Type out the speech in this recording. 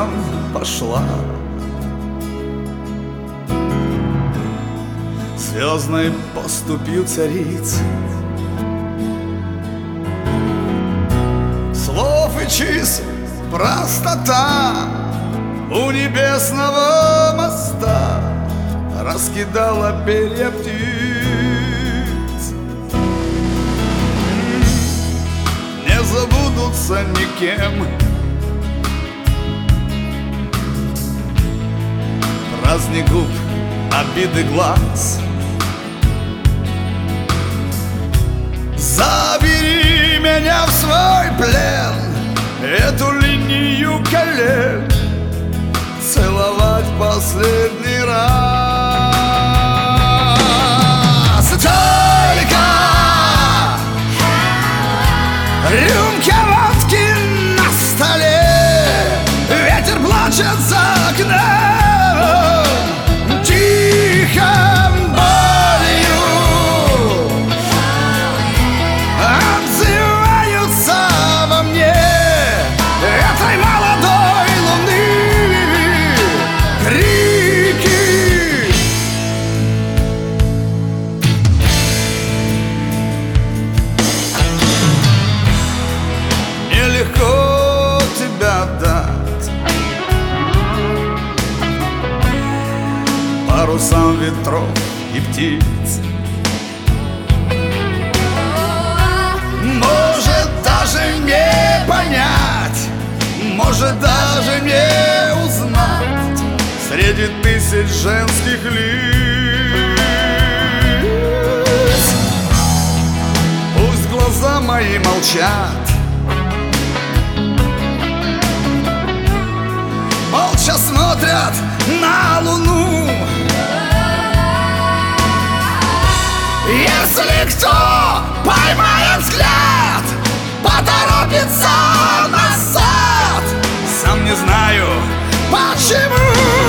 парусам пошла. Звездной поступью цариц, слов и чисел простота у небесного моста раскидала перья птиц. Не забудутся никем праздник губ, обиды глаз. Забери меня в свой плен, эту линию колен целовать последний раз. Только рюмка водки на столе, ветер плачет за окном, тихо болью отзываются во мне этой молодой луны крики. Нелегко тебя дать парусам ветров и птиц. Может даже не понять, может даже не узнать среди тысяч женских лиц. Пусть глаза мои молчат, молча смотрят на луну. Если кто поймает взгляд, поторопится назад, сам не знаю почему.